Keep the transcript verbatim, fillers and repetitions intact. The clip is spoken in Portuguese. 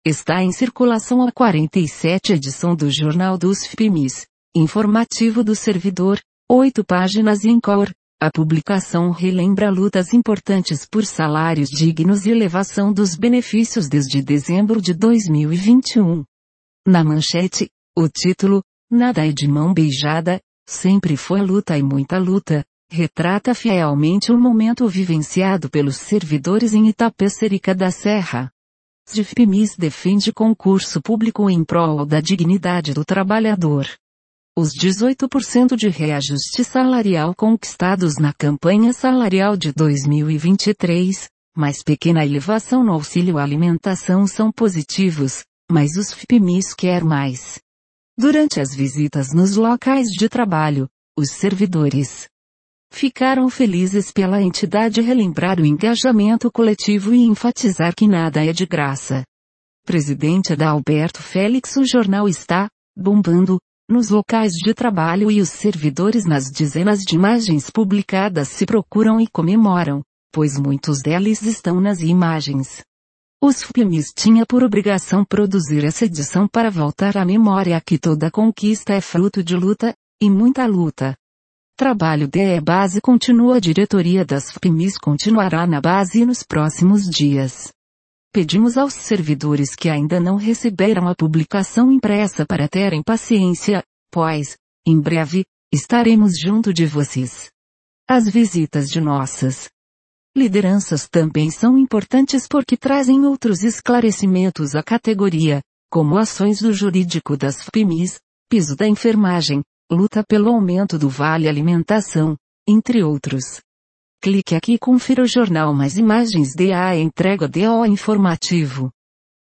Está em circulação a quarenta e sete edição do Jornal dos F P M Is, informativo do servidor, oito páginas em cor. A publicação relembra lutas importantes por salários dignos e elevação dos benefícios desde dezembro de dois mil e vinte e um. Na manchete, o título, Nada é de mão beijada, sempre foi luta e muita luta, retrata fielmente o momento vivenciado pelos servidores em Itapecerica da Serra. O F P M Is defende concurso público em prol da dignidade do trabalhador. Os dezoito por cento de reajuste salarial conquistados na campanha salarial de dois mil e vinte e três, mais pequena elevação no auxílio alimentação são positivos, mas os F P M Is quer mais. Durante as visitas nos locais de trabalho, os servidores ficaram felizes pela entidade relembrar o engajamento coletivo e enfatizar que nada é de graça. Presidente Adalberto Félix, o jornal está bombando nos locais de trabalho e os servidores nas dezenas de imagens publicadas se procuram e comemoram, pois muitos deles estão nas imagens. Os F P M Is tinha por obrigação produzir essa edição para voltar à memória que toda conquista é fruto de luta, e muita luta. Trabalho D é base continua. A diretoria das F P M Is continuará na base nos próximos dias. Pedimos aos servidores que ainda não receberam a publicação impressa para terem paciência, pois, em breve, estaremos junto de vocês. As visitas de nossas lideranças também são importantes porque trazem outros esclarecimentos à categoria, como ações do jurídico das F P M Is, piso da enfermagem, luta pelo aumento do vale alimentação, entre outros. Clique aqui e confira o jornal. Mais imagens. D A entrega D O informativo.